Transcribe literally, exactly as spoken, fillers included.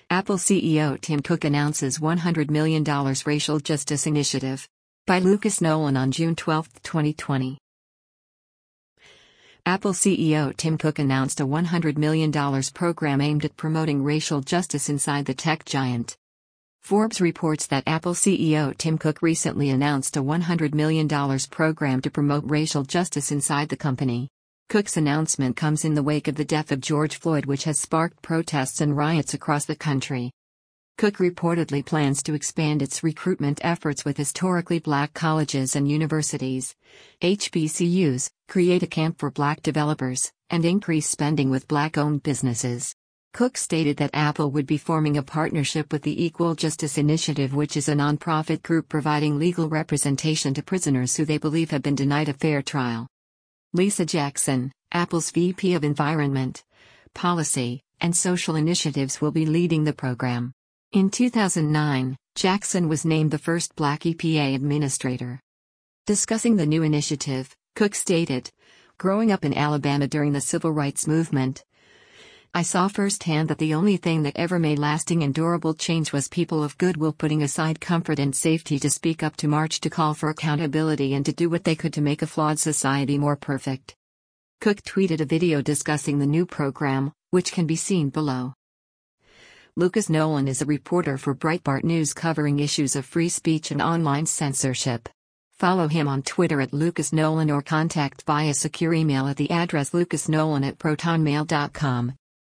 Apple C E O Tim Cook announces one hundred million dollars racial justice initiative. By Lucas Nolan on June twelfth, twenty twenty. Apple C E O Tim Cook announced a one hundred million dollars program aimed at promoting racial justice inside the tech giant. Forbes reports that Apple C E O Tim Cook recently announced a one hundred million dollars program to promote racial justice inside the company. Cook's announcement comes in the wake of the death of George Floyd, which has sparked protests and riots across the country. Cook reportedly plans to expand its recruitment efforts with historically black colleges and universities, H B C Us, create a camp for black developers, and increase spending with black-owned businesses. Cook stated that Apple would be forming a partnership with the Equal Justice Initiative, which is a nonprofit group providing legal representation to prisoners who they believe have been denied a fair trial. Lisa Jackson, Apple's V P of Environment, Policy, and Social Initiatives, will be leading the program. In two thousand nine, Jackson was named the first black E P A administrator. Discussing the new initiative, Cook stated, "Growing up in Alabama during the civil rights movement, I saw firsthand that the only thing that ever made lasting and durable change was people of goodwill putting aside comfort and safety to speak up, to march, to call for accountability, and to do what they could to make a flawed society more perfect." Cook tweeted a video discussing the new program, which can be seen below. Lucas Nolan is a reporter for Breitbart News covering issues of free speech and online censorship. Follow him on Twitter at Lucas Nolan or contact via secure email at the address lucasnolan at protonmail dot com.